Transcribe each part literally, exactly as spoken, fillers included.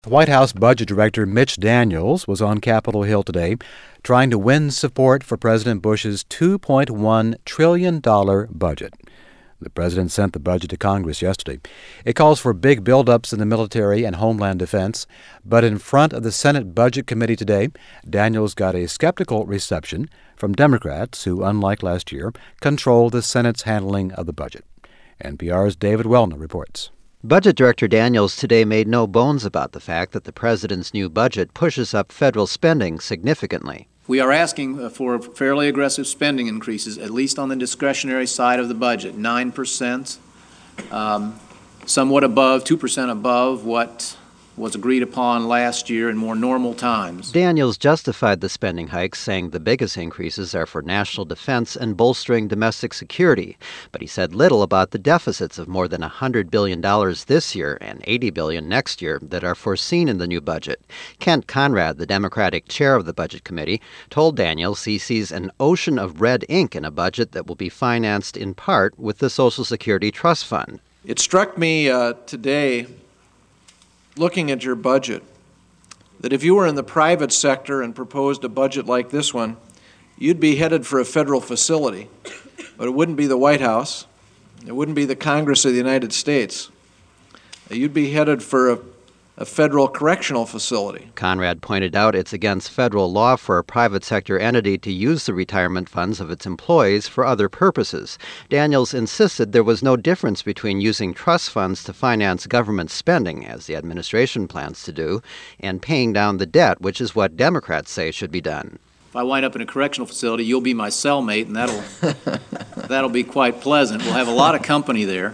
White House Budget Director Mitch Daniels was on Capitol Hill today trying to win support for President Bush's two point one trillion dollars budget. The president sent the budget to Congress yesterday. It calls for big buildups in the military and homeland defense, but in front of the Senate Budget Committee today, Daniels got a skeptical reception from Democrats who, unlike last year, control the Senate's handling of the budget. N P R's David Welna reports. Budget Director Daniels today made no bones about the fact that the president's new budget pushes up federal spending significantly. We are asking for fairly aggressive spending increases, at least on the discretionary side of the budget, nine percent, um, somewhat above, two percent above what was agreed upon last year in more normal times. Daniels justified the spending hikes, saying the biggest increases are for national defense and bolstering domestic security. But he said little about the deficits of more than one hundred billion dollars this year and eighty billion dollars next year that are foreseen in the new budget. Kent Conrad, the Democratic chair of the Budget Committee, told Daniels he sees an ocean of red ink in a budget that will be financed in part with the Social Security Trust Fund. It struck me uh, today, looking at your budget, that if you were in the private sector and proposed a budget like this one, you'd be headed for a federal facility. But it wouldn't be the White House. It wouldn't be the Congress of the United States. You'd be headed for a, a federal correctional facility. Conrad pointed out it's against federal law for a private sector entity to use the retirement funds of its employees for other purposes. Daniels insisted there was no difference between using trust funds to finance government spending, as the administration plans to do, and paying down the debt, which is what Democrats say should be done. If I wind up in a correctional facility, you'll be my cellmate, and that'll that'll be quite pleasant. We'll have a lot of company there.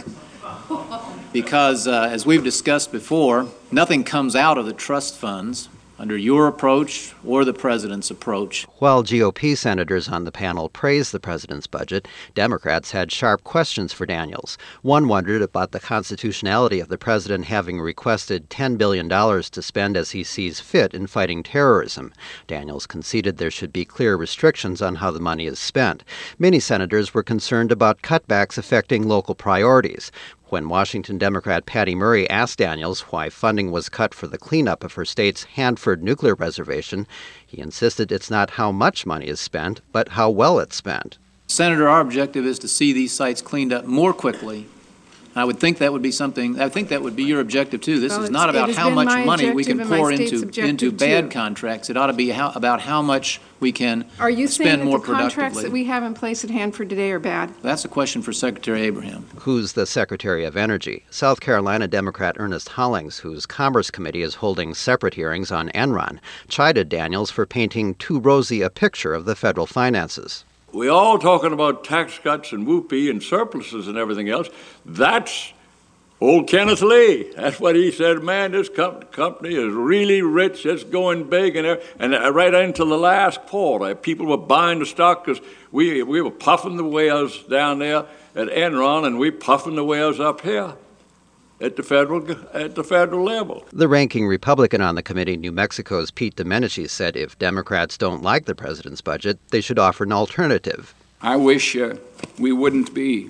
Because, uh, as we've discussed before, nothing comes out of the trust funds under your approach or the president's approach. While G O P senators on the panel praised the president's budget, Democrats had sharp questions for Daniels. One wondered about the constitutionality of the president having requested ten billion dollars to spend as he sees fit in fighting terrorism. Daniels conceded there should be clear restrictions on how the money is spent. Many senators were concerned about cutbacks affecting local priorities. When Washington Democrat Patty Murray asked Daniels why funding was cut for the cleanup of her state's Hanford nuclear reservation, he insisted it's not how much money is spent, but how well it's spent. Senator, our objective is to see these sites cleaned up more quickly. I would think that would be something, I think that would be your objective, too. This well, is not about how much money we can pour into, into bad too. contracts. It ought to be how, about how much we can are you spend more productively. Are you saying that the contracts that we have in place at Hanford today are bad? That's a question for Secretary Abraham. Who's the Secretary of Energy? South Carolina Democrat Ernest Hollings, whose Commerce Committee is holding separate hearings on Enron, chided Daniels for painting too rosy a picture of the federal finances. We all talking about tax cuts and whoopee and surpluses and everything else. That's old Kenneth Lee. That's what he said. Man, this com- company is really rich. It's going big, and and right into the last quarter, people were buying the stock because we we were puffing the whales down there at Enron, and we puffing the whales up here at the federal at the federal level. The ranking Republican on the committee, New Mexico's Pete Domenici, said if Democrats don't like the president's budget, they should offer an alternative. I wish uh, we wouldn't be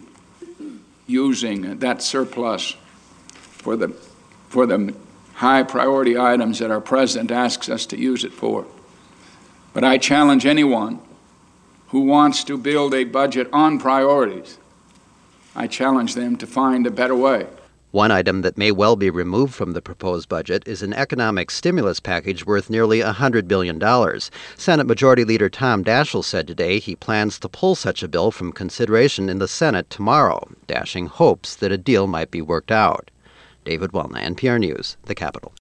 using that surplus for the for the high priority items that our president asks us to use it for. But I challenge anyone who wants to build a budget on priorities. I challenge them to find a better way. One item that may well be removed from the proposed budget is an economic stimulus package worth nearly one hundred billion dollars. Senate Majority Leader Tom Daschle said today he plans to pull such a bill from consideration in the Senate tomorrow, dashing hopes that a deal might be worked out. David Welna, N P R News, the Capitol.